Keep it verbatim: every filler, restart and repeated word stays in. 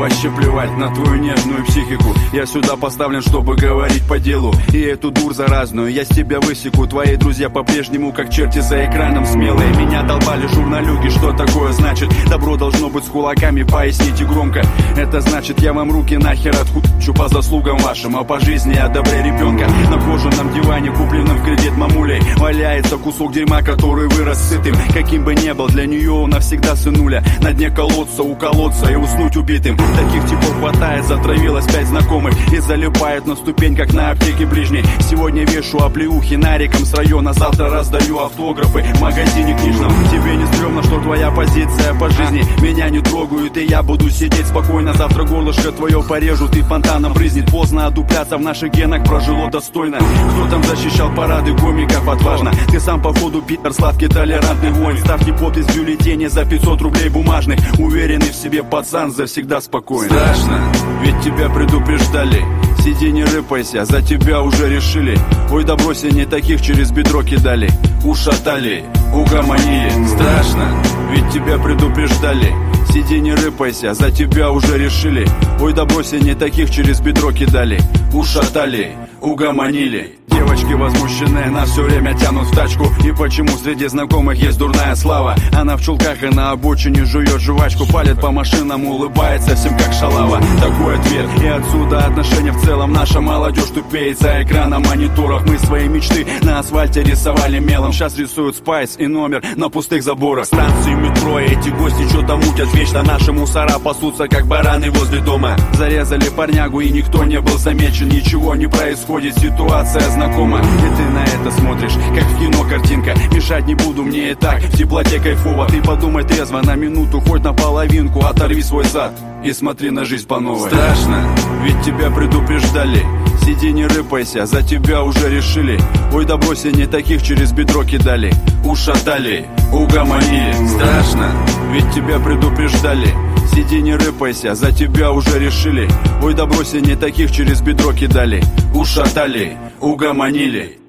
вообще плевать на твою нежную психику. Я сюда поставлен, чтобы говорить по делу, и эту дурь заразную я с тебя высеку. Твои друзья по-прежнему как черти за экраном смелые. Меня долбали журналюги, что такое значит? Добро должно быть с кулаками, поясните громко. Это значит, я вам руки нахер отхучу по заслугам вашим, а по жизни я добрее ребенка. На кожаном диване, купленном в кредит мамулей, валяется кусок дерьма, который вырос сытым. Каким бы ни был, для нее он навсегда сынуля. На дне колодца, у колодца и уснуть убитым. Таких типов хватает, затравилось пять знакомых и залипает на ступень, как на аптеке ближней. Сегодня вешу оплеухи нариком с района, завтра раздаю автографы в магазине книжном. Тебе не стрёмно, что твоя позиция по жизни меня не трогают, и я буду сидеть спокойно. Завтра горлышко твое порежут и фонтаном брызнет. Поздно одупляться, в наших генах прожило достойно. Кто там защищал парады комиков отважно? Ты сам походу питер, сладкий толерантный воин. Ставьте подпись в бюллетене за пятьсот рублей бумажных. Уверенный в себе пацан завсегда спокоен. Страшно, ведь тебя предупреждали. Сиди, не рыпайся, за тебя уже решили. Ой, да брось, не таких через бедро кидали. Ушатали, угомонили. Страшно, ведь тебя предупреждали. Сиди, не рыпайся, за тебя уже решили. Ой, да брось, не таких через бедро кидали. Ушатали, угомонили. Девочки возмущенные нас все время тянут в тачку. И почему среди знакомых есть дурная слава? Она в чулках и на обочине жует жвачку, палит по машинам, улыбается всем как шалава. Такой ответ, и отсюда отношения в целом. Наша молодежь тупеет за экраном мониторов. Мы свои мечты на асфальте рисовали мелом. Сейчас рисуют спайс и номер на пустых заборах. Станции метро, и эти гости что-то мутят. Вечно наши мусора пасутся, как бараны возле дома. Зарезали парнягу, и никто не был замечен. Ничего не происходит, ситуация знакома. И ты на это смотришь, как в кино картинка. Мешать не буду, мне и так в теплоте кайфово. Ты подумай трезво на минуту, хоть на половинку. Оторви свой зад и смотри на жизнь по новой. Страшно, ведь тебя предупреждали. Сиди, не рыпайся, за тебя уже решили. Ой, да брось, не таких через бедро кидали. Ушатали, угомонили. Страшно, ведь тебя предупреждали. Сиди, не рыпайся, за тебя уже решили. Ой, да брось, не таких через бедро кидали. Ушатали, угомонили.